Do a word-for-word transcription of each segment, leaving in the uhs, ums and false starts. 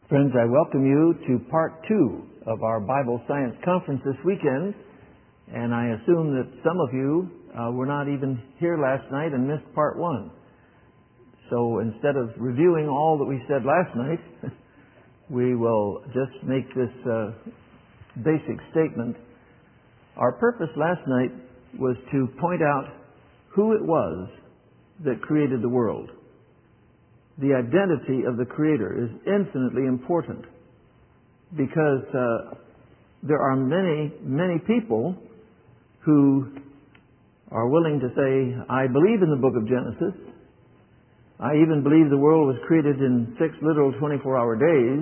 Friends, I welcome you to part two of our Bible Science Conference this weekend. And I assume that some of you uh, were not even here last night and missed part one. So instead of reviewing all that we said last night, we will just make this uh, basic statement. Our purpose last night was to point out who it was that created the world. The identity of the Creator is infinitely important because uh, there are many, many people who are willing to say, I believe in the book of Genesis. I even believe the world was created in six literal twenty-four hour days,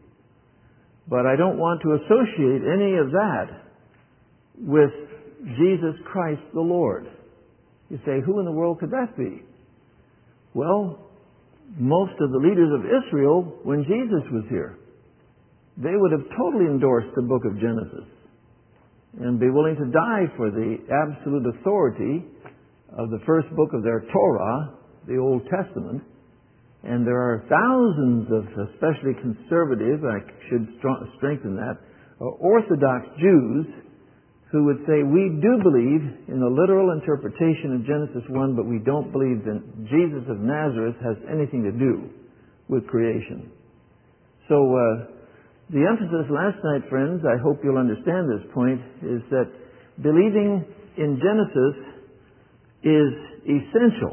but I don't want to associate any of that with Jesus Christ the Lord. You say, who in the world could that be? Well, most of the leaders of Israel, when Jesus was here, they would have totally endorsed the book of Genesis and be willing to die for the absolute authority of the first book of their Torah, the Old Testament. And there are thousands of, especially conservative, I should strengthen that, Orthodox Jews who would say, we do believe in the literal interpretation of Genesis one, but we don't believe that Jesus of Nazareth has anything to do with creation. So uh, the emphasis last night, friends, I hope you'll understand this point, is that believing in Genesis is essential,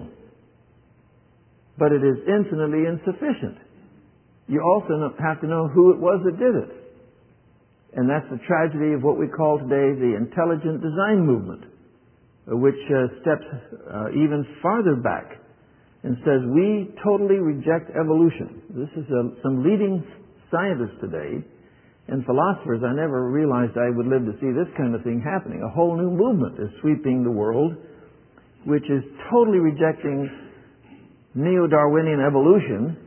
but it is infinitely insufficient. You also have to know who it was that did it. And that's the tragedy of what we call today the intelligent design movement, which uh, steps uh, even farther back and says we totally reject evolution. This is a, some leading scientists today and philosophers. I never realized I would live to see this kind of thing happening. A whole new movement is sweeping the world, which is totally rejecting neo-Darwinian evolution,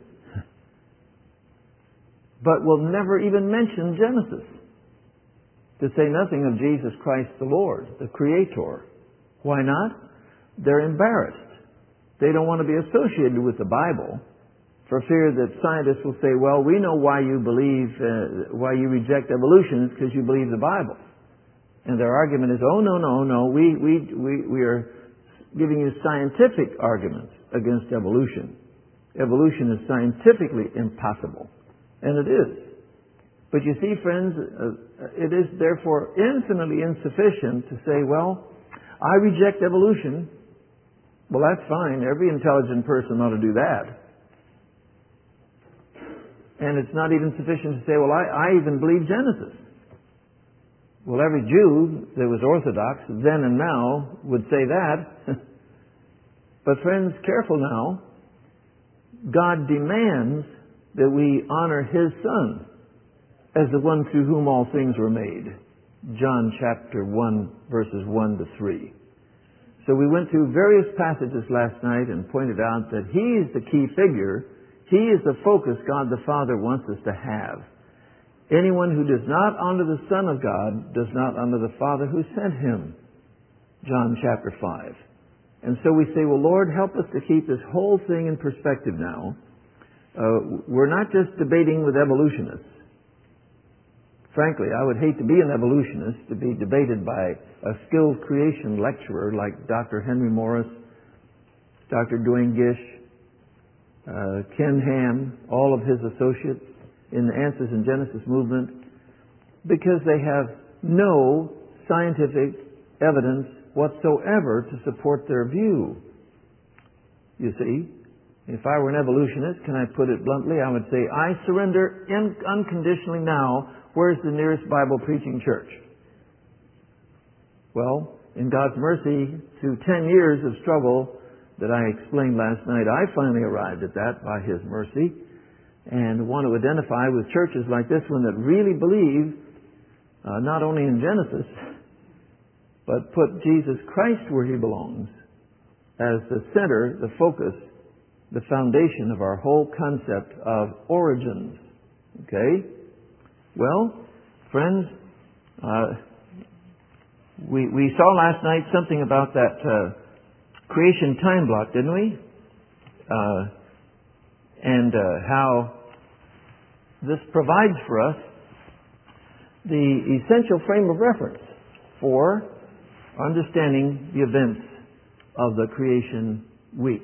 but will never even mention Genesis. To say nothing of Jesus Christ the Lord, the Creator. Why not? They're embarrassed. They don't want to be associated with the Bible for fear that scientists will say, well, we know why you believe, uh, why you reject evolution is because you believe the Bible. And their argument is, oh, no, no, no, we, we, we, we are giving you scientific arguments against evolution. Evolution is scientifically impossible. And it is. But you see, friends, uh, it is therefore infinitely insufficient to say, well, I reject evolution. Well, that's fine. Every intelligent person ought to do that. And it's not even sufficient to say, well, I, I even believe Genesis. Well, every Jew that was Orthodox then and now would say that. But friends, careful now. God demands that we honor His Son as the one through whom all things were made. John chapter one, verses one to three. So we went through various passages last night and pointed out that He is the key figure. He is the focus God the Father wants us to have. Anyone who does not honor the Son of God does not honor the Father who sent Him. John chapter five. And so we say, well, Lord, help us to keep this whole thing in perspective now. Uh, we're not just debating with evolutionists. Frankly, I would hate to be an evolutionist, to be debated by a skilled creation lecturer like Doctor Henry Morris, Doctor Duane Gish, uh, Ken Ham, all of his associates in the Answers in Genesis movement, because they have no scientific evidence whatsoever to support their view. You see, if I were an evolutionist, can I put it bluntly, I would say, I surrender in, unconditionally now. Where's the nearest Bible preaching church? Well, in God's mercy, through ten years of struggle that I explained last night, I finally arrived at that by His mercy and want to identify with churches like this one that really believe uh, not only in Genesis, but put Jesus Christ where He belongs as the center, the focus, the foundation of our whole concept of origins. Okay? Well, friends, uh, we we saw last night something about that uh, creation time block, didn't we? Uh, and uh, how this provides for us the essential frame of reference for understanding the events of the creation week.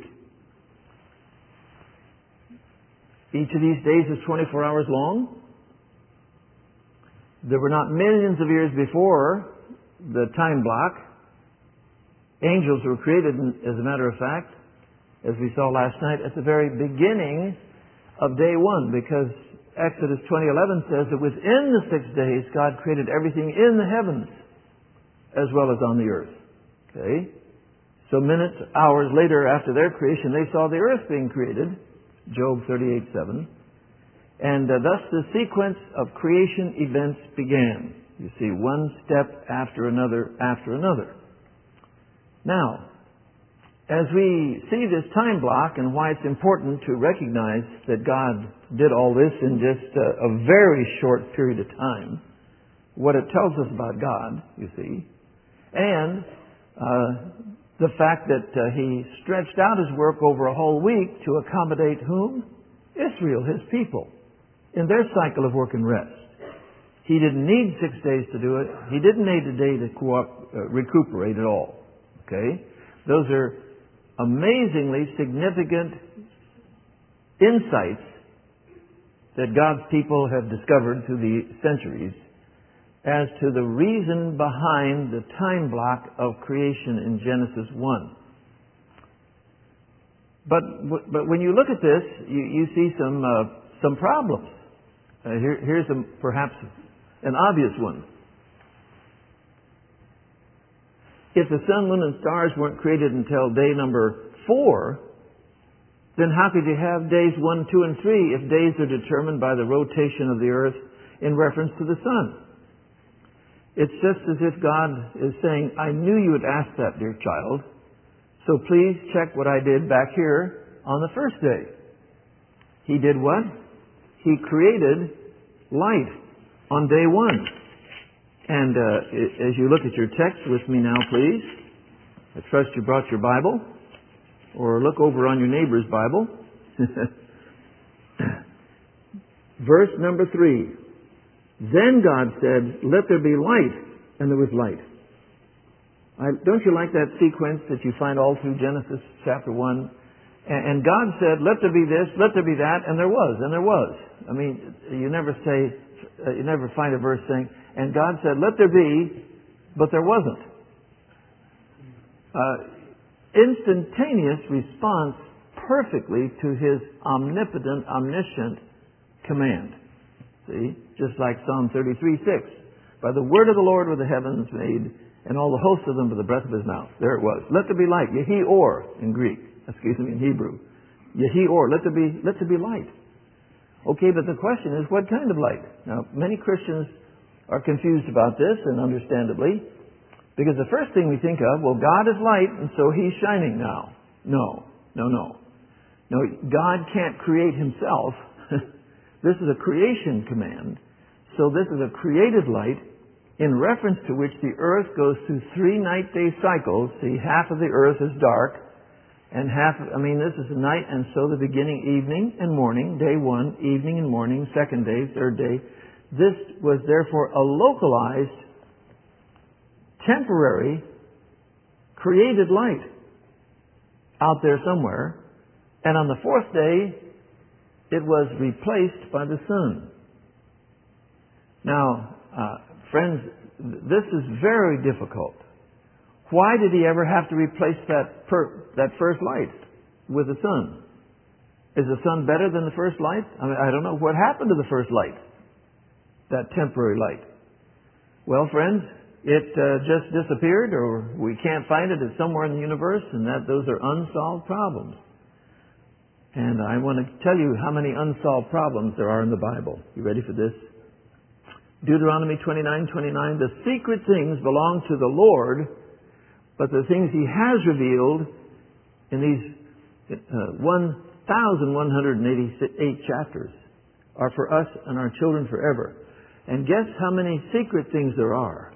Each of these days is twenty-four hours long. There were not millions of years before the time block. Angels were created, as a matter of fact, as we saw last night, at the very beginning of day one, because Exodus twenty eleven says that within the six days God created everything in the heavens as well as on the earth. Okay? So minutes, hours later after their creation, they saw the earth being created, Job thirty-eight seven. And uh, thus the sequence of creation events began. You see, one step after another after another. Now, as we see this time block and why it's important to recognize that God did all this in just a, a very short period of time, what it tells us about God, you see, and uh, the fact that uh, He stretched out His work over a whole week to accommodate whom? Israel, His people, in their cycle of work and rest. He didn't need six days to do it. He didn't need a day to co- uh, recuperate at all. Okay? Those are amazingly significant insights that God's people have discovered through the centuries as to the reason behind the time block of creation in Genesis one. But but when you look at this, you, you see some uh, some problems. Uh, here, here's a, perhaps an obvious one. If the sun, moon, and stars weren't created until day number four, then how could you have days one, two, and three if days are determined by the rotation of the earth in reference to the sun? It's just as if God is saying, I knew you would ask that, dear child, so please check what I did back here on the first day. He did what? He created light on day one. And uh, as you look at your text with me now, please, I trust you brought your Bible, or look over on your neighbor's Bible. Verse number three. Then God said, let there be light, and there was light. I, don't you like that sequence that you find all through Genesis chapter one? And, and God said, let there be this, let there be that, and there was, and there was. I mean, you never say, uh, you never find a verse saying, and God said, let there be, but there wasn't. Uh, instantaneous response perfectly to His omnipotent, omniscient command. See? Just like Psalm thirty-three six. By the word of the Lord were the heavens made, and all the hosts of them by the breath of His mouth. There it was. Let there be light. Yehi or in Greek. Excuse me, in Hebrew. Yehi or. Let there be, let there be light. Okay, but the question is, what kind of light? Now, many Christians are confused about this, and understandably, because the first thing we think of, well, God is light, and so He's shining now. No, no, no. No, God can't create Himself. This is a creation command. So this is a created light in reference to which the earth goes through three night-day cycles. See, half of the earth is dark, and half, I mean, this is the night, and so the beginning, evening and morning, day one, evening and morning, second day, third day. This was therefore a localized, temporary, created light out there somewhere. And on the fourth day, it was replaced by the sun. Now, uh, friends, this is very difficult. Why did He ever have to replace that per, that first light with the sun? Is the sun better than the first light? I mean, I don't know. What happened to the first light? That temporary light. Well, friends, it uh, just disappeared, or we can't find it. It's somewhere in the universe, and that those are unsolved problems. And I want to tell you how many unsolved problems there are in the Bible. You ready for this? Deuteronomy twenty-nine twenty-nine. The secret things belong to the Lord, but the things He has revealed in these uh, one thousand one hundred eighty-eight chapters are for us and our children forever. And guess how many secret things there are?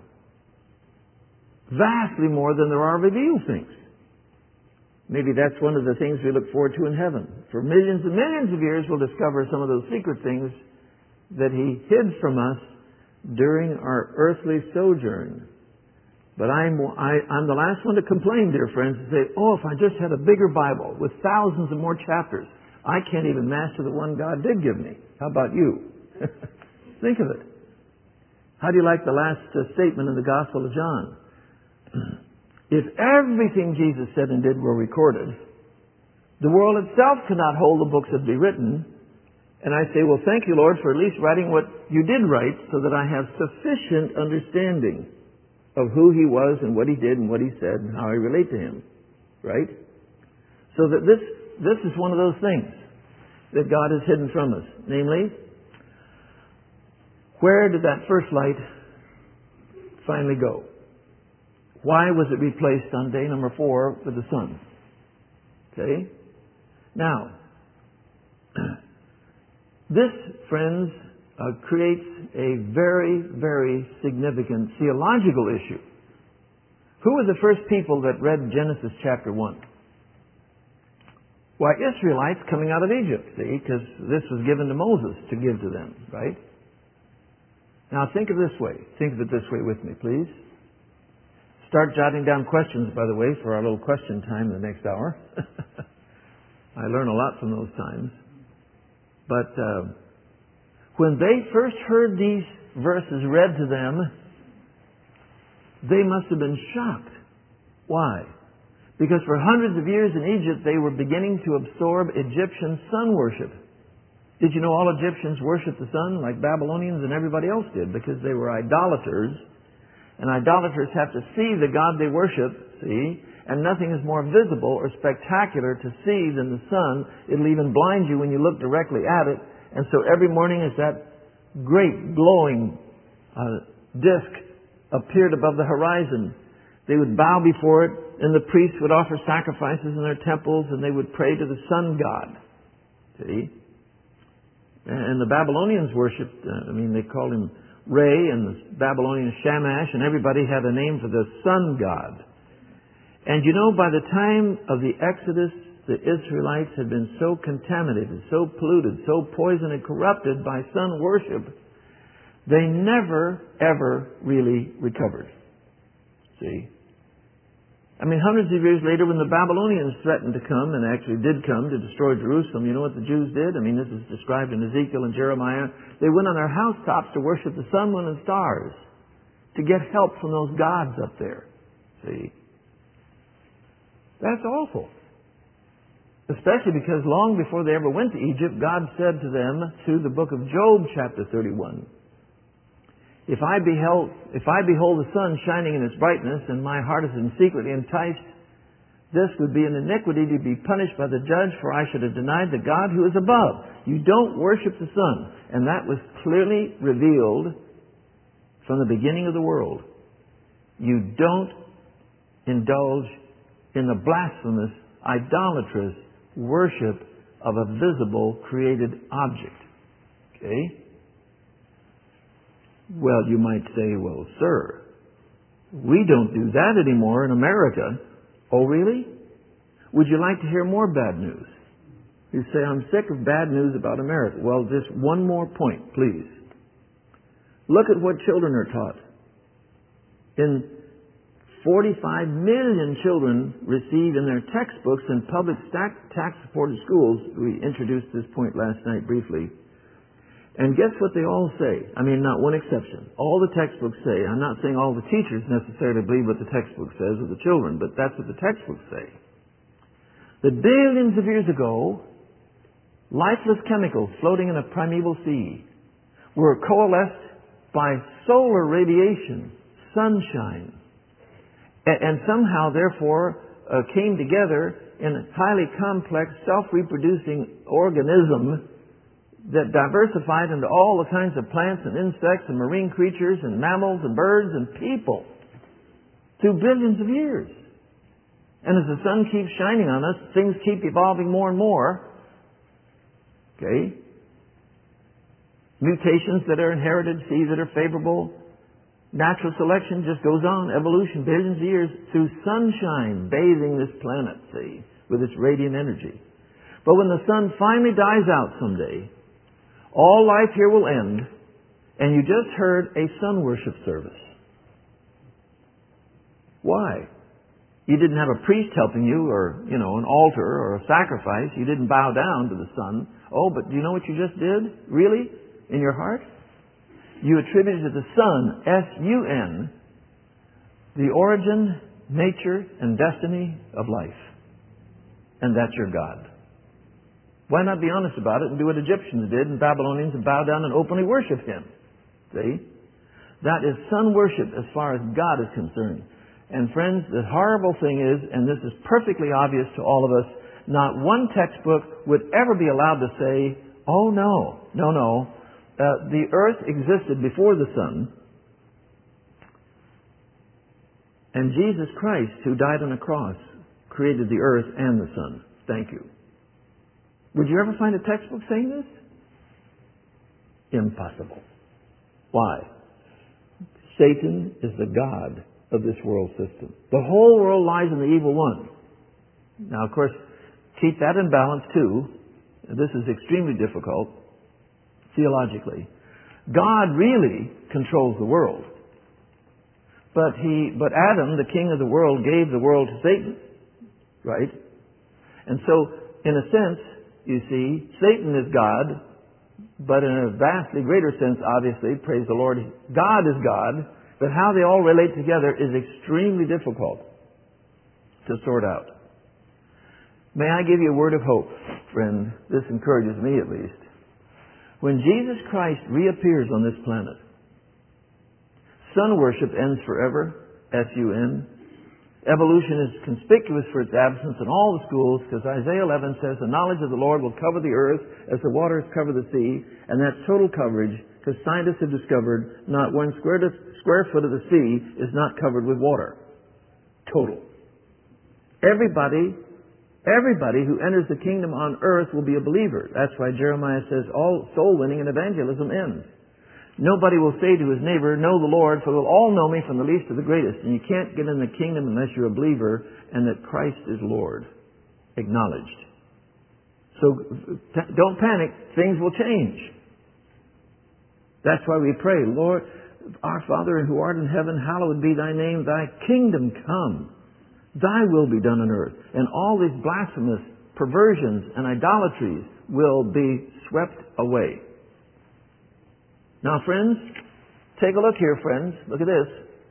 Vastly more than there are revealed things. Maybe that's one of the things we look forward to in heaven. For millions and millions of years we'll discover some of those secret things that He hid from us during our earthly sojourn. But I'm, I, I'm the last one to complain, dear friends, and say, oh, if I just had a bigger Bible with thousands of more chapters, I can't even master the one God did give me. How about you? Think of it. How do you like the last uh, statement in the Gospel of John? If everything Jesus said and did were recorded, the world itself could not hold the books that be written. And I say, well, thank you, Lord, for at least writing what you did write so that I have sufficient understanding of who He was and what He did and what He said and how I relate to Him. Right? So that this, this is one of those things that God has hidden from us. Namely, where did that first light finally go? Why was it replaced on day number four with the sun? Okay? Now, this, friends, uh, creates a very, very significant theological issue. Who were the first people that read Genesis chapter one? Why, Israelites coming out of Egypt, see, because this was given to Moses to give to them, right? Now think of it this way. Think of it this way with me, please. Start jotting down questions, by the way, for our little question time in the next hour. I learn a lot from those times. But uh, when they first heard these verses read to them, they must have been shocked. Why? Because for hundreds of years in Egypt, they were beginning to absorb Egyptian sun worship. Did you know all Egyptians worshiped the sun like Babylonians and everybody else did? Because they were idolaters. And idolaters have to see the God they worship, see? And nothing is more visible or spectacular to see than the sun. It'll even blind you when you look directly at it. And so every morning as that great glowing uh, disk appeared above the horizon, they would bow before it, and the priests would offer sacrifices in their temples, and they would pray to the sun god. See? And the Babylonians worshipped, uh, I mean, they called him Re, and the Babylonian Shamash, and everybody had a name for the sun god. And you know, by the time of the Exodus, the Israelites had been so contaminated, so polluted, so poisoned and corrupted by sun worship, they never, ever really recovered. See? I mean, hundreds of years later, when the Babylonians threatened to come, and actually did come to destroy Jerusalem, you know what the Jews did? I mean, this is described in Ezekiel and Jeremiah. They went on their housetops to worship the sun, moon, and stars to get help from those gods up there. See? That's awful. Especially because long before they ever went to Egypt, God said to them through the book of Job, chapter thirty-one, If I beheld, if I behold the sun shining in its brightness, and my heart is in secretly enticed, this would be an iniquity to be punished by the judge, for I should have denied the God who is above. You don't worship the sun. And that was clearly revealed from the beginning of the world. You don't indulge in the blasphemous, idolatrous worship of a visible created object. Okay? Well, you might say, well, sir, we don't do that anymore in America. Oh, really? Would you like to hear more bad news? You say, I'm sick of bad news about America. Well, just one more point, please. Look at what children are taught. In forty-five million children receive in their textbooks in public tax-supported schools. We introduced this point last night briefly. And guess what they all say? I mean, not one exception. All the textbooks say, I'm not saying all the teachers necessarily believe what the textbook says of the children, but that's what the textbooks say. That billions of years ago, lifeless chemicals floating in a primeval sea were coalesced by solar radiation, sunshine, and somehow, therefore, uh, came together in a highly complex, self-reproducing organism that diversified into all the kinds of plants and insects and marine creatures and mammals and birds and people through billions of years. And as the sun keeps shining on us, things keep evolving more and more. Okay? Mutations that are inherited, seeds that are favorable. Natural selection just goes on. Evolution, billions of years through sunshine bathing this planet, see, with its radiant energy. But when the sun finally dies out someday, All life here will end, and you just heard a sun worship service. Why? You didn't have a priest helping you, or, you know, an altar or a sacrifice. You didn't bow down to the sun. Oh, but do you know what you just did? Really? In your heart? You attributed to the sun, S U N, the origin, nature, and destiny of life. And that's your God. Why not be honest about it and do what Egyptians did and Babylonians and bow down and openly worship Him? See? That is sun worship as far as God is concerned. And friends, the horrible thing is, and this is perfectly obvious to all of us, not one textbook would ever be allowed to say, oh no, no, no, uh, the earth existed before the sun, and Jesus Christ, who died on the cross, created the earth and the sun. Thank you. Would you ever find a textbook saying this? Impossible. Why? Satan is the god of this world system. The whole world lies in the evil one. Now, of course, keep that in balance too. This is extremely difficult theologically. God really controls the world. But he, but Adam, the king of the world, gave the world to Satan. Right? And so, in a sense, you see, Satan is God, but in a vastly greater sense, obviously, praise the Lord, God is God, but how they all relate together is extremely difficult to sort out. May I give you a word of hope, friend? This encourages me at least. When Jesus Christ reappears on this planet, sun worship ends forever, S U N. Evolution is conspicuous for its absence in all the schools because Isaiah eleven says the knowledge of the Lord will cover the earth as the waters cover the sea, and that's total coverage because scientists have discovered not one square, to, square foot of the sea is not covered with water. Total. Everybody, everybody who enters the kingdom on earth will be a believer. That's why Jeremiah says all soul winning and evangelism ends. Nobody will say to his neighbor, know the Lord, for they'll all know me from the least to the greatest. And you can't get in the kingdom unless you're a believer and that Christ is Lord. Acknowledged. So don't panic. Things will change. That's why we pray, Lord, our Father who art in heaven, hallowed be thy name. Thy kingdom come. Thy will be done on earth. And all these blasphemous perversions and idolatries will be swept away. Now, friends, take a look here, friends. Look at this.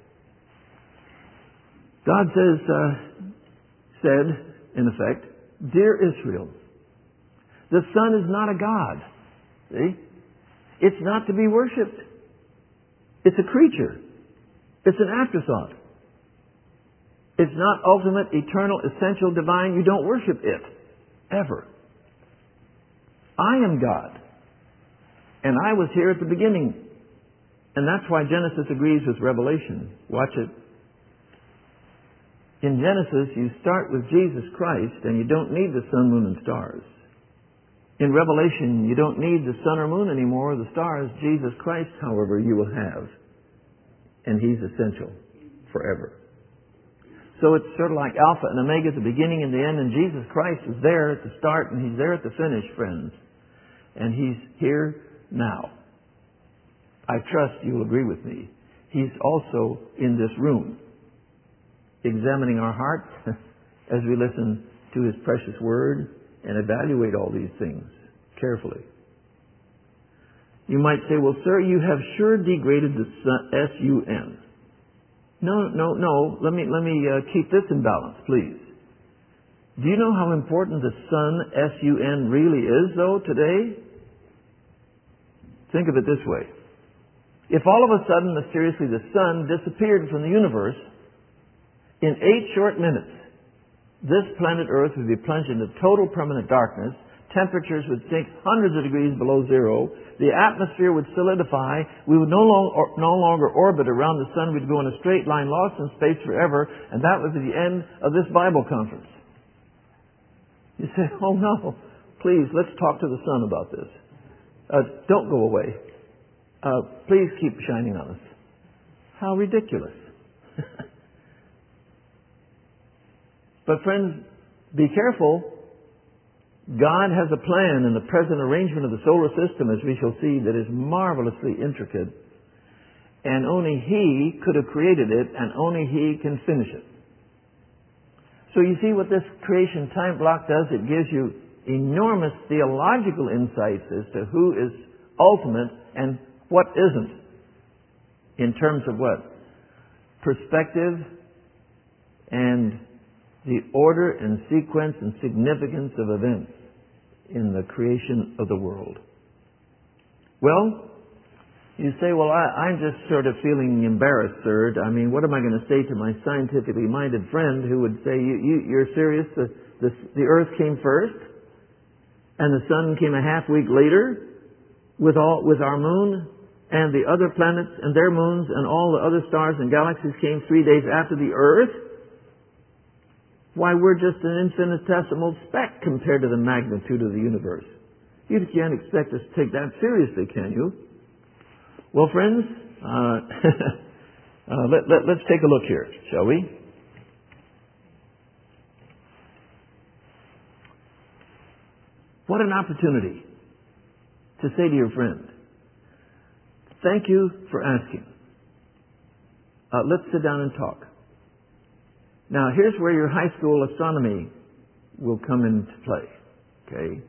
God says, uh, said, in effect, Dear Israel, the sun is not a god. See? It's not to be worshipped. It's a creature. It's an afterthought. It's not ultimate, eternal, essential, divine. You don't worship it. Ever. I am God. And I was here at the beginning. And that's why Genesis agrees with Revelation. Watch it. In Genesis, you start with Jesus Christ, and you don't need the sun, moon, and stars. In Revelation, you don't need the sun or moon anymore, the stars. Jesus Christ, however, you will have. And He's essential forever. So it's sort of like Alpha and Omega at the beginning and the end, and Jesus Christ is there at the start, and He's there at the finish, friends. And He's here now. I trust you'll agree with me. He's also in this room, examining our heart as we listen to His precious Word and evaluate all these things carefully. You might say, well, sir, you have sure degraded the S U N. No, no, no. Let me, let me uh, keep this in balance, please. Do you know how important the sun, S U N, really is, though, today? Think of it this way. If all of a sudden, mysteriously, the sun disappeared from the universe, in eight short minutes, this planet Earth would be plunged into total permanent darkness, temperatures would sink hundreds of degrees below zero, the atmosphere would solidify, we would no, long, or, no longer orbit around the sun, we'd go in a straight line, lost in space forever, and that would be the end of this Bible conference. You say, oh no, please, let's talk to the sun about this. Uh, don't go away. Uh, please keep shining on us. How ridiculous. But friends, be careful. God has a plan in the present arrangement of the solar system, as we shall see, that is marvelously intricate. And only He could have created it, and only He can finish it. So you see what this creation time block does? It gives you enormous theological insights as to who is ultimate and what isn't. In terms of what? Perspective and the order and sequence and significance of events in the creation of the world. Well, you say, well, I, I'm just sort of feeling embarrassed, sir. I mean, what am I going to say to my scientifically minded friend who would say, you, you, you're serious? The, the, the earth came first, and the sun came a half week later with, all, with our moon, and the other planets and their moons and all the other stars and galaxies came three days after the earth? Why, we're just an infinitesimal speck compared to the magnitude of the universe. You can't expect us to take that seriously, can you? Well, friends, uh, uh, let, let, let's take a look here, shall we? What an opportunity to say to your friend, thank you for asking. Uh, let's sit down and talk. Now, here's where your high school astronomy will come into play. Okay?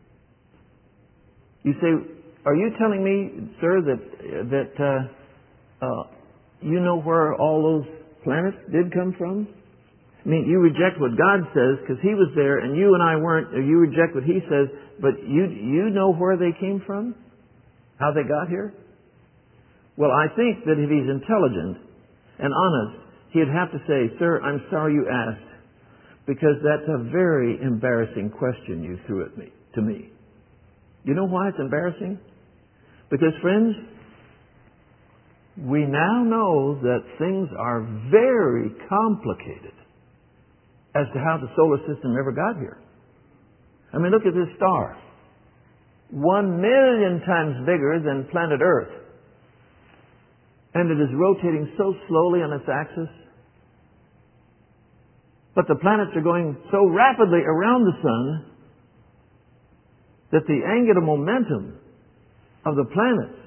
You say, are you telling me, sir, that that uh, uh, you know where all those planets did come from? I mean, you reject what God says because He was there, and you and I weren't. Or you reject what He says, but you you know where they came from, how they got here. Well, I think that if He's intelligent and honest, He'd have to say, sir, I'm sorry you asked, because that's a very embarrassing question you threw at me, to me. You know why it's embarrassing? Because, friends, we now know that things are very complicated as to how the solar system ever got here. I mean, look at this star. One million times bigger than planet Earth. And it is rotating so slowly on its axis. But the planets are going so rapidly around the sun that the angular momentum of the planets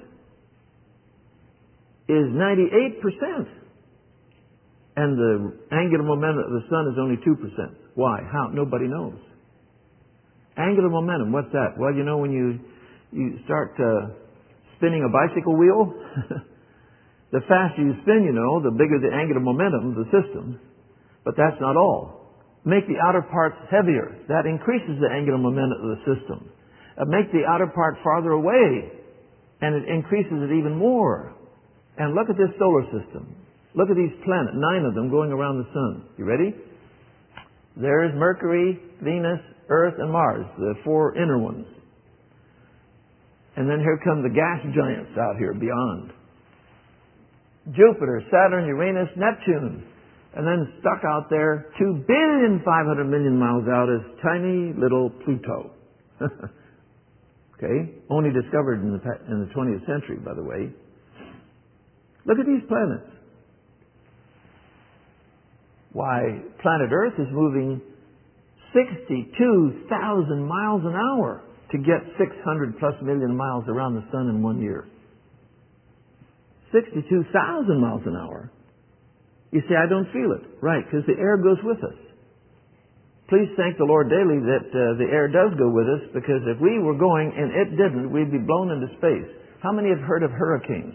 is ninety-eight percent. And the angular momentum of the sun is only two percent. Why? How? Nobody knows. Angular momentum, what's that? Well, you know, when you, you start uh, spinning a bicycle wheel, the faster you spin, you know, the bigger the angular momentum of the system. But that's not all. Make the outer parts heavier. That increases the angular momentum of the system. Uh, make the outer part farther away, and it increases it even more. And look at this solar system. Look at these planets, nine of them going around the sun. You ready? There's Mercury, Venus, Earth, and Mars, the four inner ones. And then here come the gas giants out here beyond. Jupiter, Saturn, Uranus, Neptune. And then stuck out there, two billion five hundred million miles out, is tiny little Pluto. Okay? Only discovered in the, in the twentieth century, by the way. Look at these planets. Why, planet Earth is moving sixty-two thousand miles an hour to get six hundred plus million miles around the sun in one year. sixty-two thousand miles an hour. You say, I don't feel it. Right, because the air goes with us. Please thank the Lord daily that uh, the air does go with us, because if we were going and it didn't, we'd be blown into space. How many have heard of hurricanes?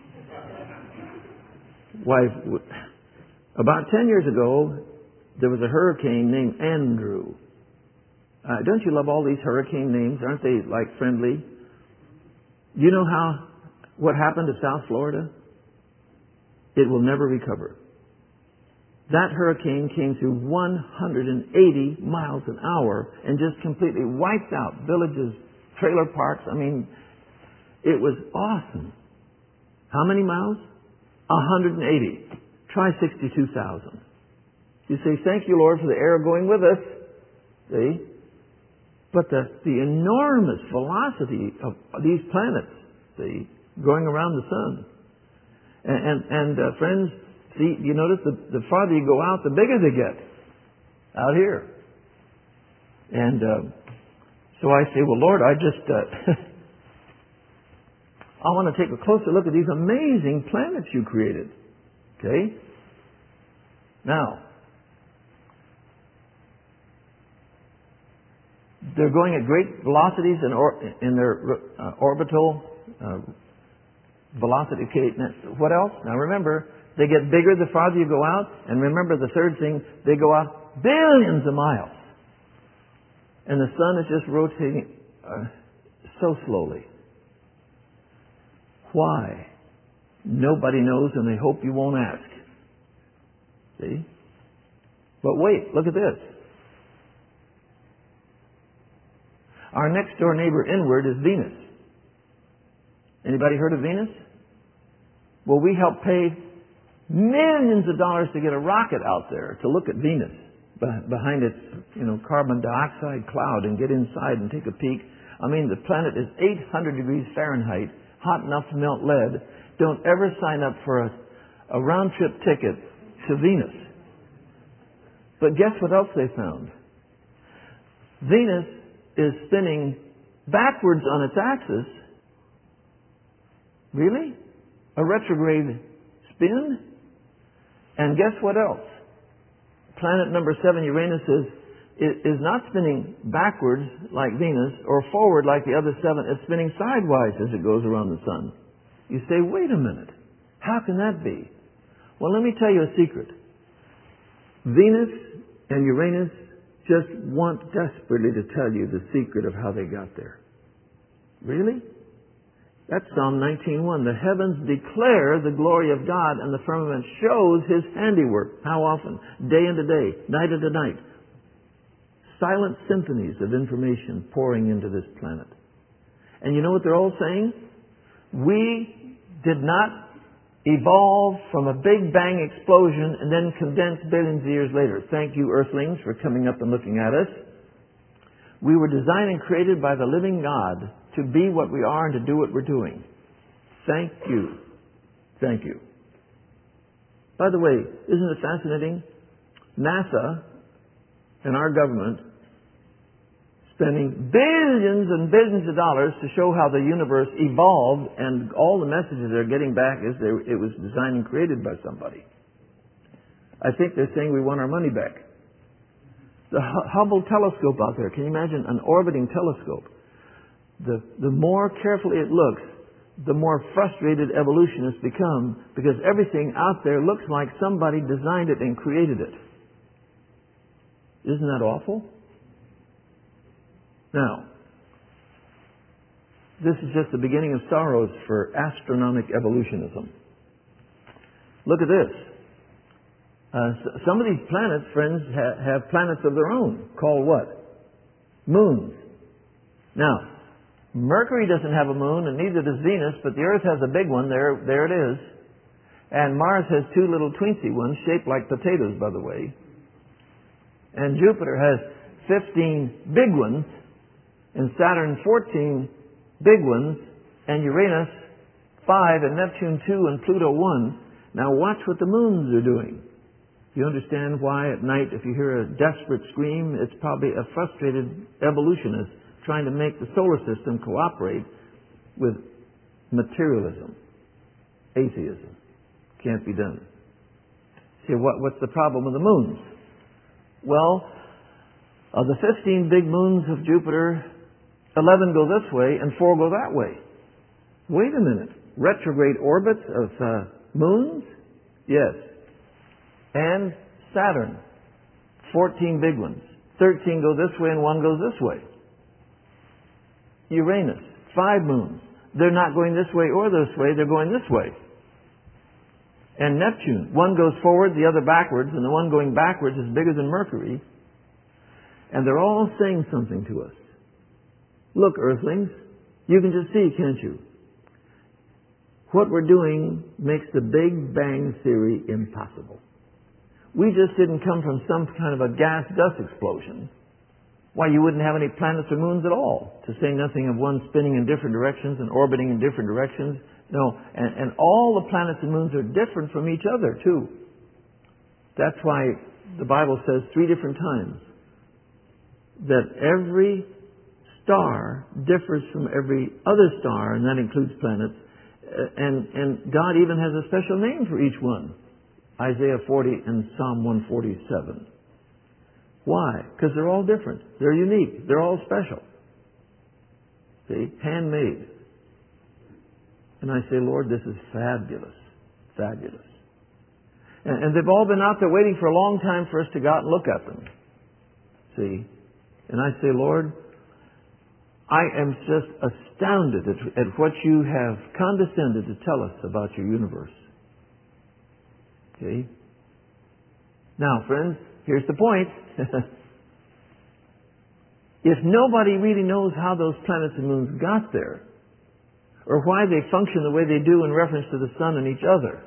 Why, about ten years ago, there was a hurricane named Andrew. Uh, don't you love all these hurricane names? Aren't they, like, friendly? You know how, what happened to South Florida? It will never recover. That hurricane came through one hundred eighty miles an hour and just completely wiped out villages, trailer parks. I mean, it was awesome. How many miles? one hundred eighty. Try sixty-two thousand. You say, thank you, Lord, for the air going with us. See? But the, the enormous velocity of these planets, see, going around the sun. And, and, and uh, friends, see, you notice the, the farther you go out, the bigger they get out here. And uh, So I say, well, Lord, I just, uh, I want to take a closer look at these amazing planets you created. Okay? Now, they're going at great velocities in, or, in their uh, orbital uh, velocity. Okay, what else? Now remember, they get bigger the farther you go out. And remember the third thing, they go out billions of miles. And the sun is just rotating uh, so slowly. Why? Nobody knows, and they hope you won't ask. See? But wait, look at this. Our next door neighbor inward is Venus. Anybody heard of Venus? Well, we helped pay millions of dollars to get a rocket out there to look at Venus behind its, you know, carbon dioxide cloud and get inside and take a peek. I mean, the planet is eight hundred degrees Fahrenheit, hot enough to melt lead. Don't ever sign up for a, a round-trip ticket to Venus. But guess what else they found? Venus is spinning backwards on its axis. Really? A retrograde spin? And guess what else? Planet number seven, Uranus, is, is not spinning backwards like Venus or forward like the other seven. It's spinning sidewise as it goes around the sun. You say, wait a minute. How can that be? Well, let me tell you a secret. Venus and Uranus just want desperately to tell you the secret of how they got there. Really? That's Psalm nineteen one. The heavens declare the glory of God, and the firmament shows His handiwork. How often? Day into day, night into night. Silent symphonies of information pouring into this planet. And you know what they're all saying? We did not evolve from a Big Bang explosion and then condense billions of years later. Thank you, Earthlings, for coming up and looking at us. We were designed and created by the living God to be what we are and to do what we're doing. Thank you. Thank you. By the way, isn't it fascinating? NASA and our government spending billions and billions of dollars to show how the universe evolved, and all the messages they're getting back is they, it was designed and created by somebody. I think they're saying we want our money back. The Hubble telescope out there, can you imagine an orbiting telescope? The, the more carefully it looks, the more frustrated evolutionists become, because everything out there looks like somebody designed it and created it. Isn't that awful? Now, this is just the beginning of sorrows for astronomic evolutionism. Look at this. Uh, some of these planets, friends, ha- have planets of their own, called what? Moons. Now, Mercury doesn't have a moon, and neither does Venus, but the Earth has a big one. There, there it is. And Mars has two little tweensy ones, shaped like potatoes, by the way. And Jupiter has fifteen big ones, and Saturn fourteen big ones, and Uranus five, and Neptune two, and Pluto one. Now watch what the moons are doing. You understand why at night, if you hear a desperate scream, it's probably a frustrated evolutionist trying to make the solar system cooperate with materialism, atheism. Can't be done. See, what, what's the problem with the moons? Well, of the fifteen big moons of Jupiter, eleven go this way and four go that way. Wait a minute. Retrograde orbits of uh, moons? Yes. And Saturn, fourteen big ones. thirteen go this way and one goes this way. Uranus, five moons. They're not going this way or this way, they're going this way. And Neptune, one goes forward, the other backwards, and the one going backwards is bigger than Mercury. And they're all saying something to us. Look, Earthlings, you can just see, can't you? What we're doing makes the Big Bang Theory impossible. We just didn't come from some kind of a gas dust explosion. Why, you wouldn't have any planets or moons at all, to say nothing of one spinning in different directions and orbiting in different directions. No, and, and all the planets and moons are different from each other, too. That's why the Bible says three different times that every star differs from every other star, and that includes planets. And, and God even has a special name for each one. Isaiah forty and Psalm one forty-seven. Why? Because they're all different. They're unique. They're all special. See? Handmade. And I say, Lord, this is fabulous. Fabulous. And, and they've all been out there waiting for a long time for us to go out and look at them. See? And I say, Lord, I am just astounded at, at what you have condescended to tell us about your universe. Okay? Now, friends, here's the point. If nobody really knows how those planets and moons got there, or why they function the way they do in reference to the sun and each other,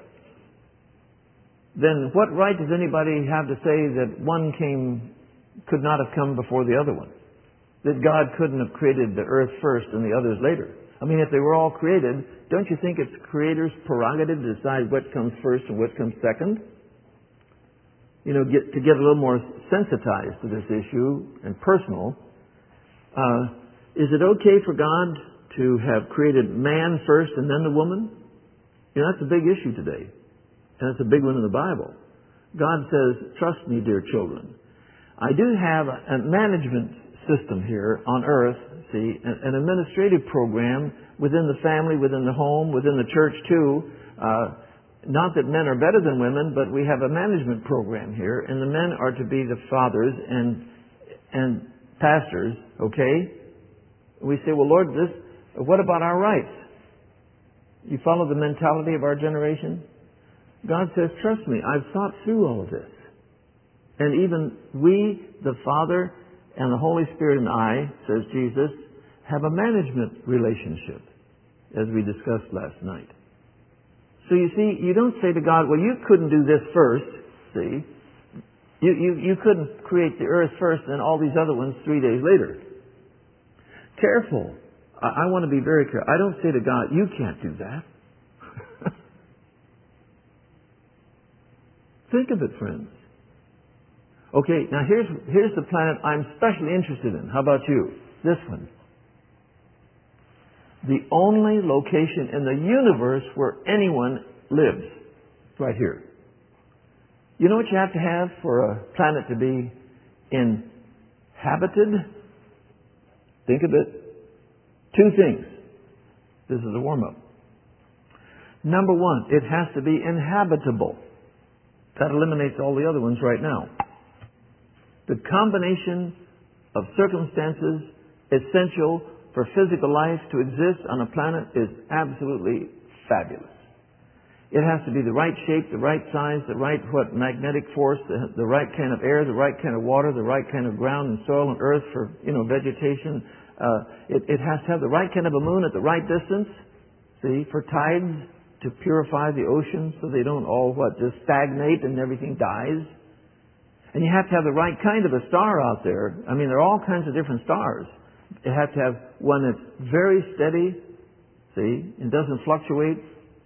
then what right does anybody have to say that one came, could not have come before the other one? That God couldn't have created the earth first and the others later? I mean, if they were all created, don't you think it's Creator's prerogative to decide what comes first and what comes second? You know, get, to get a little more sensitized to this issue and personal, uh, is it okay for God to have created man first and then the woman? You know, that's a big issue today. And it's a big one in the Bible. God says, trust me, dear children. I do have a management system here on earth, see, an administrative program within the family, within the home, within the church too. Uh, not that men are better than women, but we have a management program here, and the men are to be the fathers and and pastors, okay? We say, well, Lord, this, what about our rights? You follow the mentality of our generation? God says, trust me, I've thought through all of this. And even we, the Father and the Holy Spirit and I, says Jesus, have a management relationship, as we discussed last night. So you see, you don't say to God, well, you couldn't do this first, see? You, you, you couldn't create the earth first and all these other ones three days later. Careful. I, I want to be very careful. I don't say to God, you can't do that. Think of it, friends. Okay, now here's, here's the planet I'm especially interested in. How about you? This one. The only location in the universe where anyone lives. Right here. You know what you have to have for a planet to be inhabited? Think of it. Two things. This is a warm-up. Number one, it has to be inhabitable. That eliminates all the other ones right now. The combination of circumstances essential for physical life to exist on a planet is absolutely fabulous. It has to be the right shape, the right size, the right what magnetic force, the, the right kind of air, the right kind of water, the right kind of ground and soil and earth for, you know, vegetation. Uh, it, it has to have the right kind of a moon at the right distance, see, for tides to purify the ocean so they don't all, what, just stagnate and everything dies. And you have to have the right kind of a star out there. I mean, there are all kinds of different stars. It has to have one that's very steady, see, and doesn't fluctuate,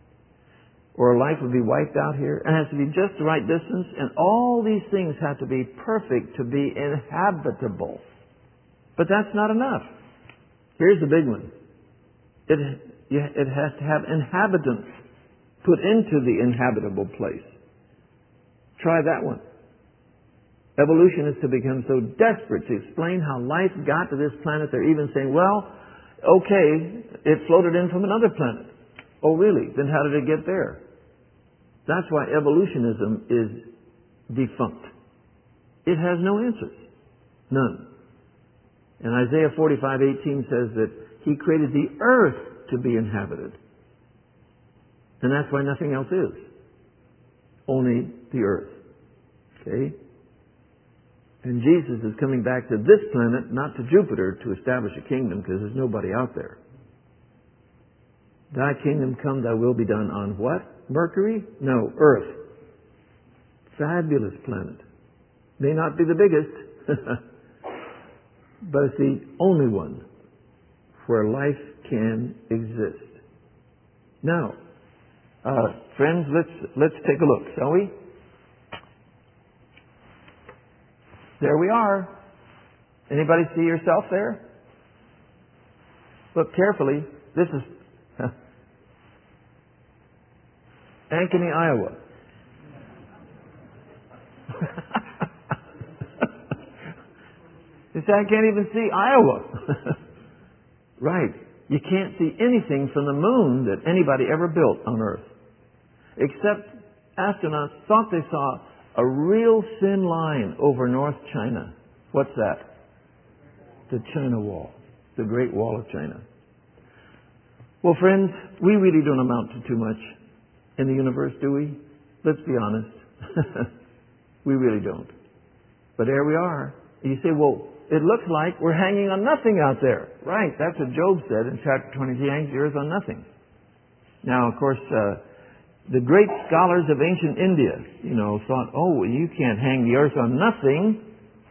or life would be wiped out here. And it has to be just the right distance, and all these things have to be perfect to be inhabitable. But that's not enough. Here's the big one. It, it has to have inhabitants put into the inhabitable place. Try that one. Evolutionists have become so desperate to explain how life got to this planet, they're even saying, well, okay, it floated in from another planet. Oh, really? Then how did it get there? That's why evolutionism is defunct. It has no answers. None. And Isaiah forty-five eighteen says that He created the earth to be inhabited. And that's why nothing else is. Only the earth. Okay? And Jesus is coming back to this planet, not to Jupiter, to establish a kingdom, because there's nobody out there. Thy kingdom come, thy will be done on what? Mercury? No, Earth. Fabulous planet. May not be the biggest, but it's the only one where life can exist. Now, uh, friends, let's let's take a look, shall we? There we are. Anybody see yourself there? Look carefully. This is Ankeny, Iowa. You say, I can't even see Iowa. Right. You can't see anything from the moon that anybody ever built on Earth. Except astronauts thought they saw a real thin line over North China. What's that? The China Wall. The Great Wall of China. Well, friends, we really don't amount to too much in the universe, do we? Let's be honest. We really don't. But there we are. You say, well, it looks like we're hanging on nothing out there. Right, that's what Job said in chapter twenty-three, he hangs the earth on nothing. Now, of course, uh, the great scholars of ancient India, you know, thought, oh, well, you can't hang the earth on nothing.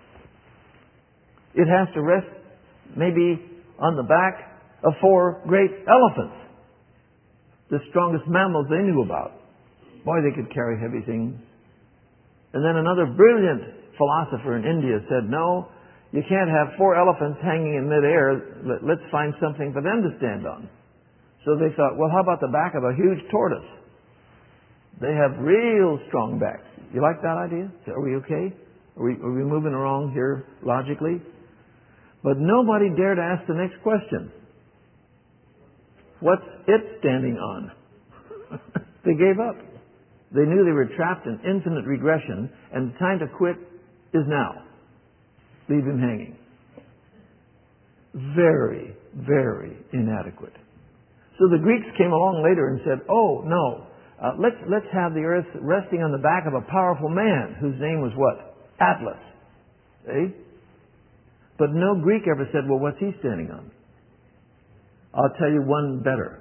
It has to rest maybe on the back of four great elephants, the strongest mammals they knew about. Boy, they could carry heavy things. And then another brilliant philosopher in India said, no, you can't have four elephants hanging in midair. Let's find something for them to stand on. So they thought, well, how about the back of a huge tortoise? They have real strong backs. You like that idea? Are we okay? Are we, are we moving along here logically? But nobody dared ask the next question. What's it standing on? They gave up. They knew they were trapped in infinite regression, and the time to quit is now. Leave him hanging. Very, very inadequate. So the Greeks came along later and said, oh, no, uh, let's, let's have the earth resting on the back of a powerful man whose name was what? Atlas. See? But no Greek ever said, well, what's he standing on? I'll tell you one better.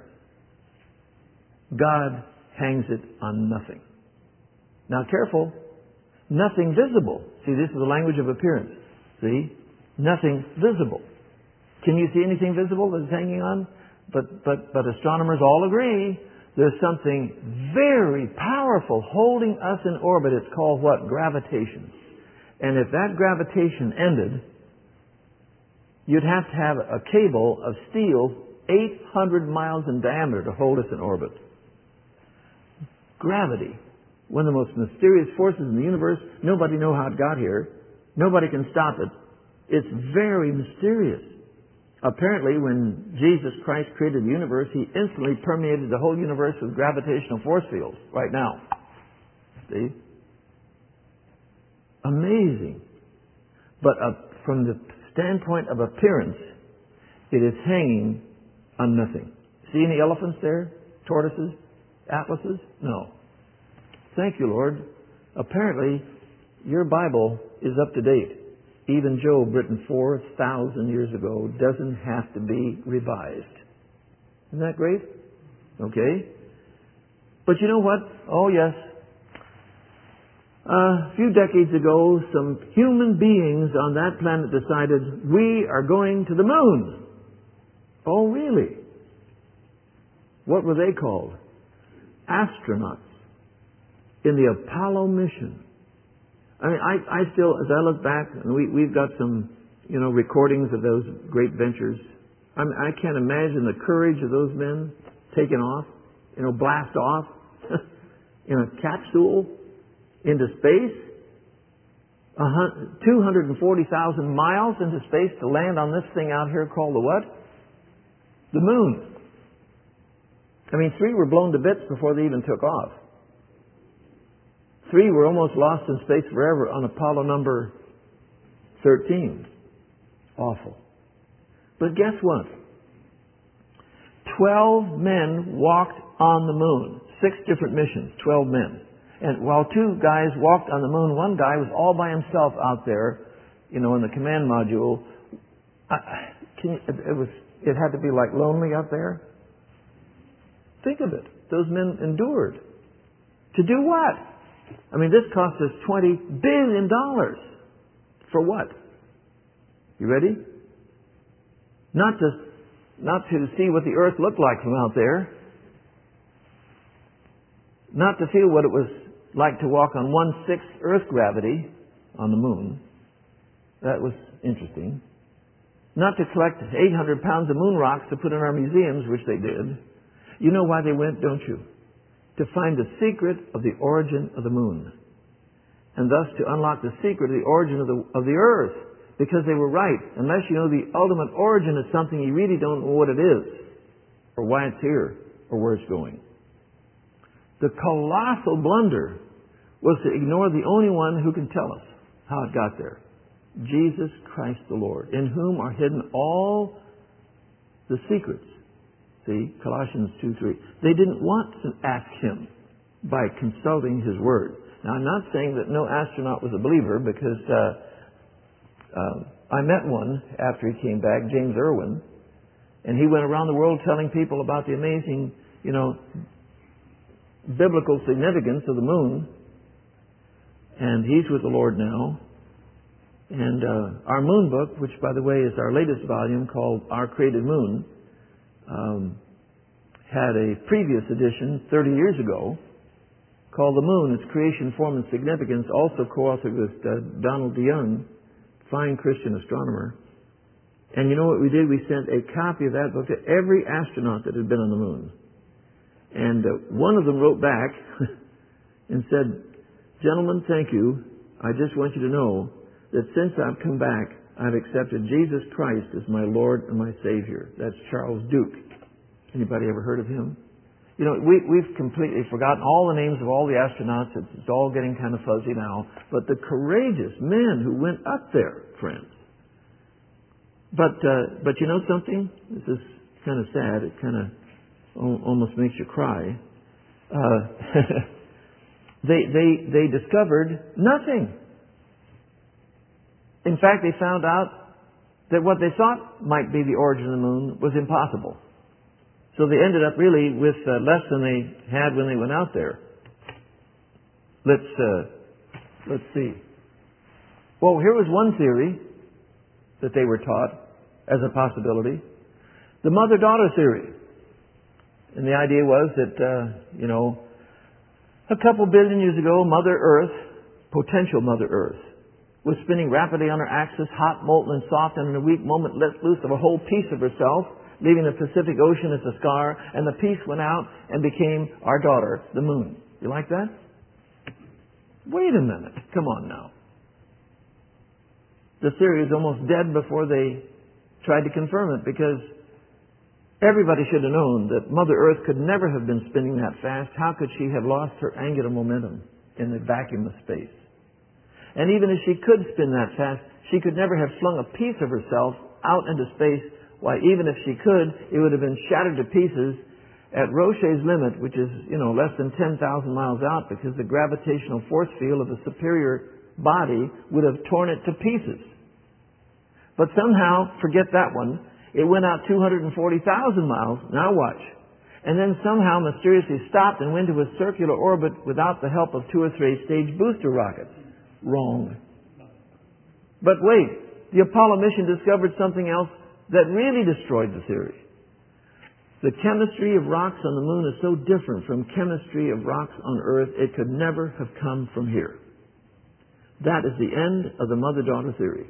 God hangs it on nothing. Now careful. Nothing visible. See, this is the language of appearance. See? Nothing visible. Can you see anything visible that's hanging on? But, but, but astronomers all agree there's something very powerful holding us in orbit. It's called what? Gravitation. And if that gravitation ended, you'd have to have a cable of steel eight hundred miles in diameter to hold us in orbit. Gravity, one of the most mysterious forces in the universe. Nobody knows how it got here. Nobody can stop it. It's very mysterious. Apparently, when Jesus Christ created the universe, He instantly permeated the whole universe with gravitational force fields. Right now. See? Amazing. But uh, from the standpoint of appearance, it is hanging on nothing. See any elephants there? Tortoises? Atlases? No. Thank you, Lord. Apparently, your Bible is up to date. Even Job, written four thousand years ago, doesn't have to be revised. Isn't that great? Okay. But you know what? Oh, yes. Uh, a few decades ago, some human beings on that planet decided we are going to the moon. Oh, really? What were they called? Astronauts in the Apollo mission. I mean, I, I still, as I look back, and we, we've got some, you know, recordings of those great ventures. I mean, I can't imagine the courage of those men taking off, you know, blast off in a capsule into space, two hundred forty thousand miles into space to land on this thing out here called the what? The moon. I mean, three were blown to bits before they even took off. Three were almost lost in space forever on Apollo number thirteen. Awful. But guess what? Twelve men walked on the moon. Six different missions. Twelve men. And while two guys walked on the moon, one guy was all by himself out there, you know, in the command module. I, can you, it was. It had to be like lonely out there. Think of it. Those men endured. To do what? I mean, this cost us twenty billion dollars. For what? You ready? Not to, not to see what the earth looked like from out there. Not to feel what it was like to walk on one-sixth Earth gravity on the moon. That was interesting. not to collect eight hundred pounds of moon rocks to put in our museums, which they did. You know why they went, don't you? To find the secret of the origin of the moon. And thus to unlock the secret of the origin of the, of the earth. Because they were right. Unless you know the ultimate origin of something, you really don't know what it is, or why it's here, or where it's going. The colossal blunder was to ignore the only one who can tell us how it got there. Jesus Christ the Lord, in whom are hidden all the secrets. See, Colossians two three. They didn't want to ask Him by consulting His Word. Now, I'm not saying that no astronaut was a believer, because uh, uh, I met one after he came back, James Irwin, and he went around the world telling people about the amazing, you know, biblical significance of the moon. And he's with the Lord now. And uh, our moon book, which, by the way, is our latest volume called Our Created Moon, um, had a previous edition thirty years ago called The Moon, Its Creation, Form, and Significance, also co-authored with uh, Donald DeYoung, fine Christian astronomer. And you know what we did? We sent a copy of that book to every astronaut that had been on the moon. And uh, one of them wrote back and said, "Gentlemen, thank you. I just want you to know that since I've come back, I've accepted Jesus Christ as my Lord and my Savior." That's Charles Duke. Anybody ever heard of him? You know, we, we've completely forgotten all the names of all the astronauts. It's, it's all getting kind of fuzzy now. But the courageous men who went up there, friends. But uh, but you know something? This is kind of sad. It kind of almost makes you cry. Uh, they they they discovered nothing. In fact, they found out that what they thought might be the origin of the moon was impossible. So they ended up really with uh, less than they had when they went out there. Let's uh, let's see. Well, here was one theory that they were taught as a possibility: the mother-daughter theory. And the idea was that uh, you know, a couple billion years ago, Mother Earth, potential Mother Earth, was spinning rapidly on her axis, hot, molten, and soft, and in a weak moment let loose of a whole piece of herself, leaving the Pacific Ocean as a scar, and the piece went out and became our daughter, the moon. You like that? Wait a minute. Come on now. The theory was almost dead before they tried to confirm it, because everybody should have known that Mother Earth could never have been spinning that fast. How could she have lost her angular momentum in the vacuum of space? And even if she could spin that fast, she could never have flung a piece of herself out into space. Why, even if she could, it would have been shattered to pieces at Roche's limit, which is, you know, less than ten thousand miles out, because the gravitational force field of a superior body would have torn it to pieces. But somehow, forget that one, it went out two hundred forty thousand miles. Now watch. And then somehow mysteriously stopped and went to a circular orbit without the help of two or three stage booster rockets. Wrong. But wait, the Apollo mission discovered something else that really destroyed the theory. The chemistry of rocks on the moon is so different from chemistry of rocks on Earth, it could never have come from here. That is the end of the mother-daughter theory.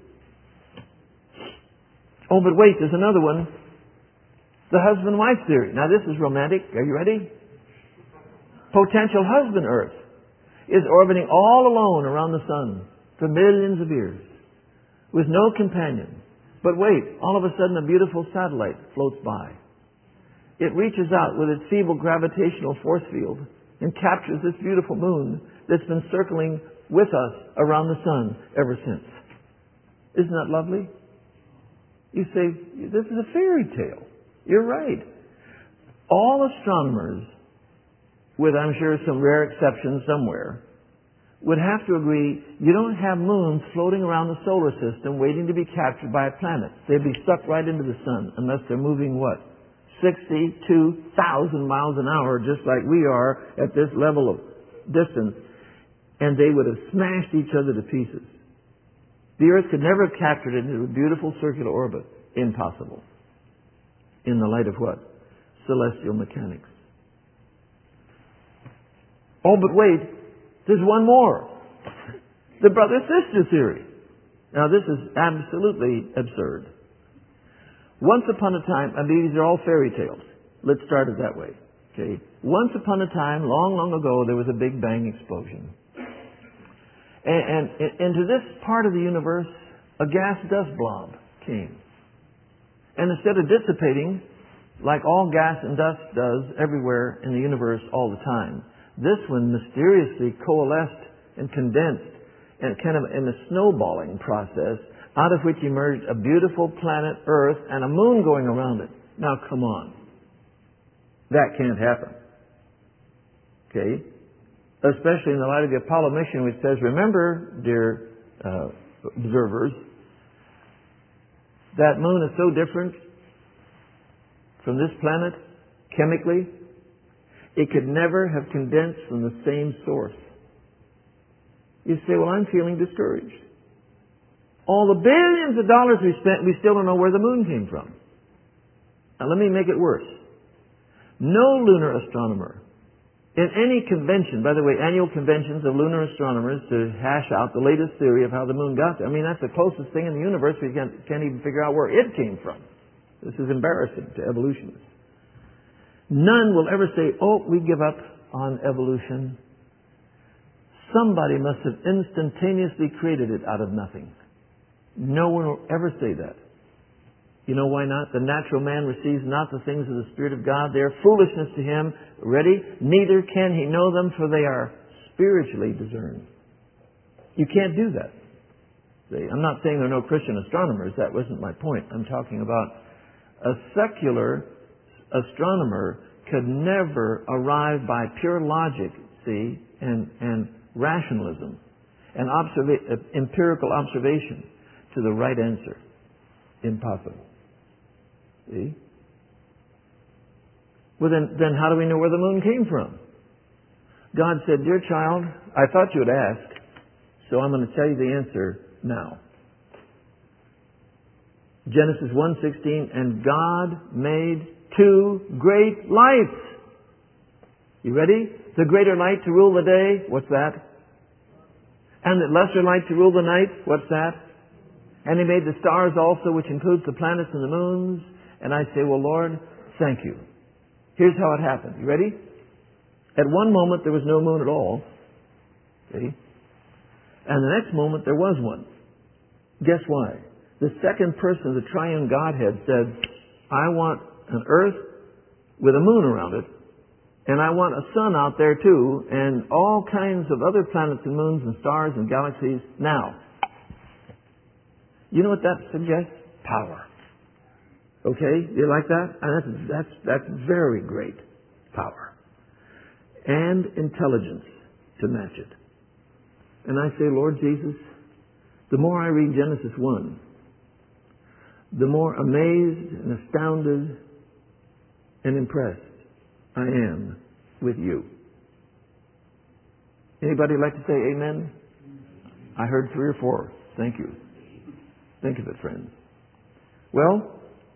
Oh, but wait, there's another one. The husband-wife theory. Now this is romantic. Are you ready? Potential husband Earth is orbiting all alone around the sun for millions of years with no companion. But wait, all of a sudden a beautiful satellite floats by. It reaches out with its feeble gravitational force field and captures this beautiful moon that's been circling with us around the sun ever since. Isn't that lovely? You say, this is a fairy tale. You're right. All astronomers, with I'm sure some rare exceptions somewhere, would have to agree you don't have moons floating around the solar system waiting to be captured by a planet. They'd be sucked right into the sun unless they're moving what? sixty-two thousand miles an hour, just like we are at this level of distance. And they would have smashed each other to pieces. The Earth could never have captured it into a beautiful circular orbit. Impossible. In the light of what? Celestial mechanics. Oh, but wait, there's one more. The brother-sister theory. Now, this is absolutely absurd. Once upon a time, I mean, these are all fairy tales. Let's start it that way. Okay. Once upon a time, long, long ago, there was a Big Bang explosion. And, and into this part of the universe, a gas dust blob came. And instead of dissipating, like all gas and dust does everywhere in the universe all the time, this one mysteriously coalesced and condensed and kind of in a snowballing process, out of which emerged a beautiful planet Earth and a moon going around it. Now come on. That can't happen. Okay? Especially in the light of the Apollo mission, which says, remember, dear uh, observers, that moon is so different from this planet, chemically, it could never have condensed from the same source. You say, well, I'm feeling discouraged. All the billions of dollars we spent, we still don't know where the moon came from. Now let me make it worse. No lunar astronomer in any convention, by the way, annual conventions of lunar astronomers to hash out the latest theory of how the moon got there. I mean, that's the closest thing in the universe. We can't, can't even figure out where it came from. This is embarrassing to evolutionists. None will ever say, oh, we give up on evolution. Somebody must have instantaneously created it out of nothing. No one will ever say that. You know why not? The natural man receives not the things of the Spirit of God. They are foolishness to him. Ready? Neither can he know them, for they are spiritually discerned. You can't do that. See, I'm not saying there are no Christian astronomers. That wasn't my point. I'm talking about a secular astronomer could never arrive by pure logic, see, and, and rationalism and observa- empirical observation to the right answer. Impossible. See? Well, then, then how do we know where the moon came from? God said, dear child, I thought you would ask, so I'm going to tell you the answer now. Genesis one sixteen, and God made two great lights. You ready? The greater light to rule the day, what's that? And the lesser light to rule the night, what's that? And He made the stars also, which includes the planets and the moons. And I say, well, Lord, thank you. Here's how it happened. You ready? At one moment, there was no moon at all. See? And the next moment, there was one. Guess why? The second person of the triune Godhead said, I want an earth with a moon around it, and I want a sun out there too, and all kinds of other planets and moons and stars and galaxies. Now, you know what that suggests? Power. Okay? You like that? And that's, that's, that's very great power. And intelligence to match it. And I say, Lord Jesus, the more I read Genesis one, the more amazed and astounded and impressed I am with you. Anybody like to say amen? I heard three or four. Thank you. Think of it, friends. Well,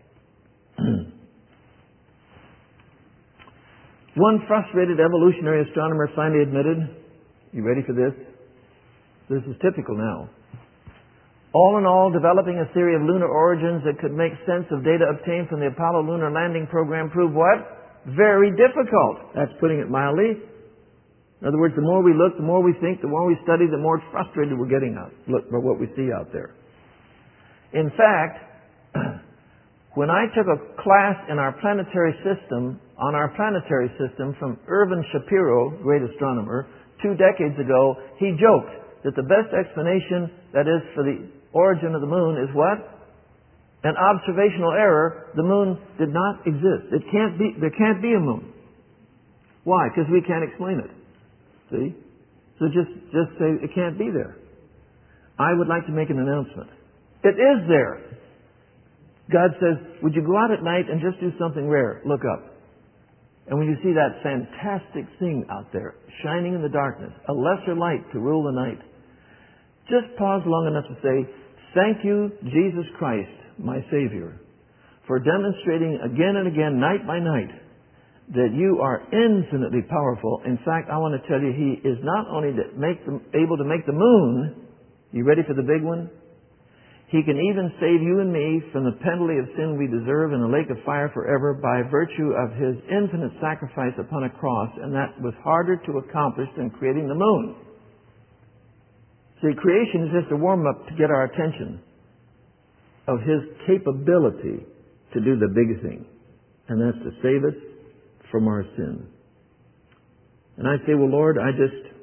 one frustrated evolutionary astronomer finally admitted, you ready for this? This is typical now. All in all, developing a theory of lunar origins that could make sense of data obtained from the Apollo lunar landing program proved what? Very difficult. That's putting it mildly. In other words, the more we look, the more we think, the more we study, the more frustrated we're getting out. Look for what we see out there. In fact, when I took a class in our planetary system, on our planetary system from Irvin Shapiro, great astronomer, two decades ago, he joked that the best explanation, that is, for the origin of the moon is what? An observational error. The moon did not exist. It can't be, there can't be a moon. Why? Because we can't explain it. See? So just, just say it can't be there. I would like to make an announcement. It is there. God says, would you go out at night and just do something rare? Look up. And when you see that fantastic thing out there, shining in the darkness, a lesser light to rule the night, just pause long enough to say, thank you, Jesus Christ, my Savior, for demonstrating again and again, night by night, that you are infinitely powerful. In fact, I want to tell you, He is not only to make the, able to make the moon, you ready for the big one? He can even save you and me from the penalty of sin we deserve in a lake of fire forever by virtue of His infinite sacrifice upon a cross, and that was harder to accomplish than creating the moon. See, creation is just a warm-up to get our attention of His capability to do the big thing, and that's to save us from our sin. And I say, well, Lord, I just,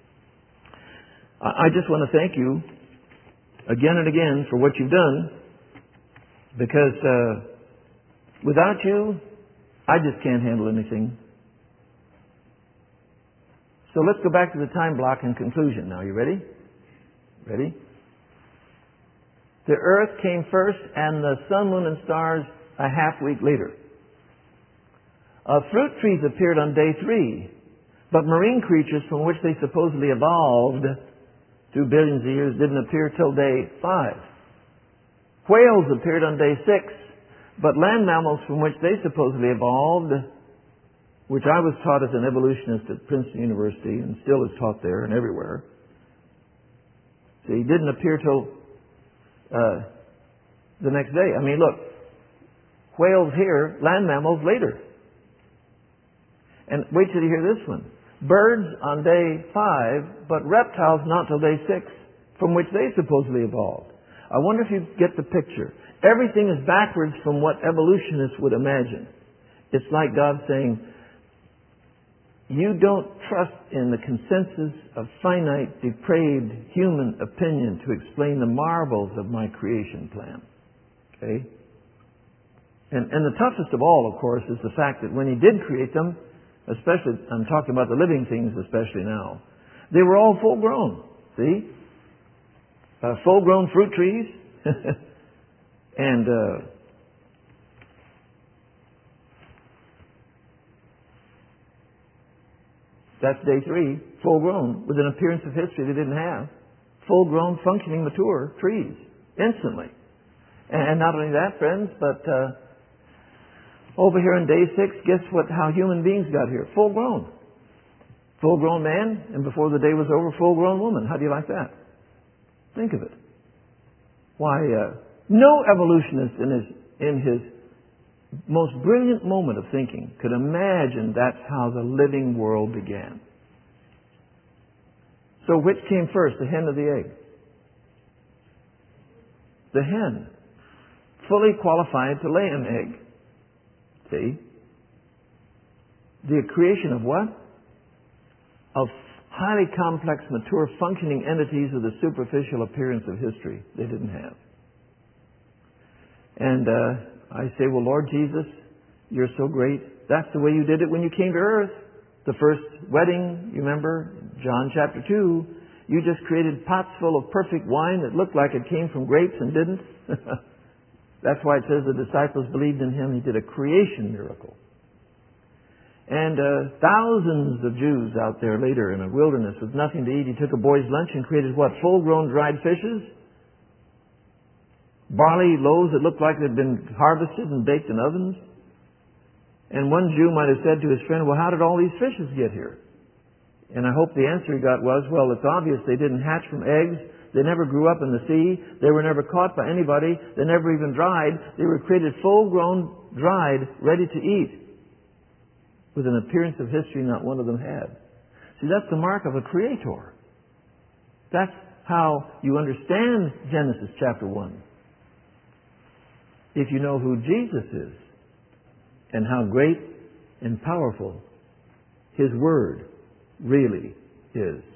I just want to thank You again and again for what You've done, because uh, without You, I just can't handle anything. So let's go back to the time block and conclusion. Now, you ready? Ready? The earth came first, and the sun, moon, and stars a half week later. Uh, fruit trees appeared on day three, but marine creatures from which they supposedly evolved through billions of years didn't appear till day five. Whales appeared on day six, but land mammals from which they supposedly evolved, which I was taught as an evolutionist at Princeton University and still is taught there and everywhere, see, didn't appear till uh, the next day. I mean, look, whales here, land mammals later. And wait till you hear this one. Birds on day five, but reptiles not till day six, from which they supposedly evolved. I wonder if you get the picture. Everything is backwards from what evolutionists would imagine. It's like God saying, you don't trust in the consensus of finite, depraved human opinion to explain the marvels of my creation plan. Okay? And, and the toughest of all, of course, is the fact that when He did create them, especially, I'm talking about the living things especially now, they were all full grown. See? Uh, full grown fruit trees. and uh, that's day three, full grown, with an appearance of history they didn't have. Full grown, functioning, mature trees, instantly. And not only that, friends, but uh, over here in day six, guess what? How human beings got here? Full grown. Full grown man, and before the day was over, full grown woman. How do you like that? Think of it. Why, uh, no evolutionist in his, in his most brilliant moment of thinking could imagine that's how the living world began. So which came first, the hen or the egg? The hen. Fully qualified to lay an egg. See? The creation of what? Of highly complex, mature, functioning entities with a superficial appearance of history they didn't have. And uh, I say, well, Lord Jesus, You're so great. That's the way You did it when You came to earth. The first wedding, you remember, John chapter two, You just created pots full of perfect wine that looked like it came from grapes and didn't. That's why it says the disciples believed in Him. He did a creation miracle. And uh, thousands of Jews out there later in a wilderness with nothing to eat, He took a boy's lunch and created what? Full-grown dried fishes? Barley loaves that looked like they'd been harvested and baked in ovens? And one Jew might have said to his friend, well, how did all these fishes get here? And I hope the answer he got was, well, it's obvious they didn't hatch from eggs. They never grew up in the sea. They were never caught by anybody. They never even dried. They were created full-grown, dried, ready to eat, with an appearance of history not one of them had. See, that's the mark of a creator. That's how you understand Genesis chapter one. If you know who Jesus is and how great and powerful His Word really is.